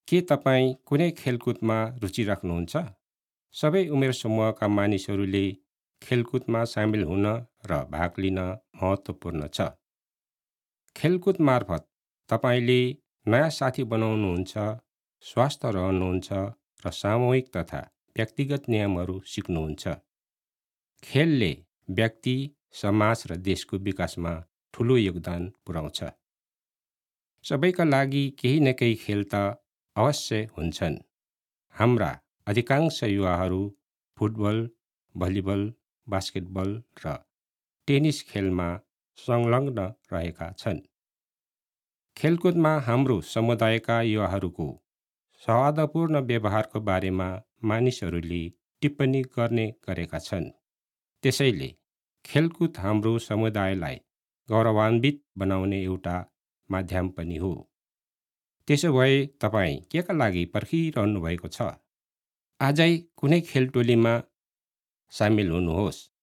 के तपाईँ कुनै खेलकुदमा रुचि राख्नुहुन्छ? सबै उमेर समूहका मानिसहरूले खेलकुदमा सामेल हुन र भाग लिन महत्त्वपूर्ण छ। खेलकुद मार्फत तपाईँले नयाँ साथी बनाउनुहुन्छ, स्वस्थ रहनुहुन्छ र सामूहिक तथा व्यक्तिगत नियमहरू सिक्नुहुन्छ। खेलले व्यक्ति, समाज र देशको विकासमा ठुलो योगदान पुर्याउँछ। सबैका लागि केही न केही खेल त अवश्य हुन्छन्। हाम्रा अधिकांश युवाहरू फुटबल, भलिबल, बास्केटबल र टेनिस खेलमा संलग्न रहेका छन्। खेलकुदमा हाम्रो समुदायका युवाहरूको सौहार्दपूर्ण व्यवहारको बारेमा मानिसहरूले टिप्पणी गर्ने गरेका छन्। त्यसैले खेलकुद हाम्रो समुदायलाई गौरवान्वित बनाउने एउटा माध्यम पनि हो। त्यसो भए तपाईँ केका लागि पर्खिरहनु भएको छ? आजै कुनै खेल टोलीमा सामेल हुनुहोस्।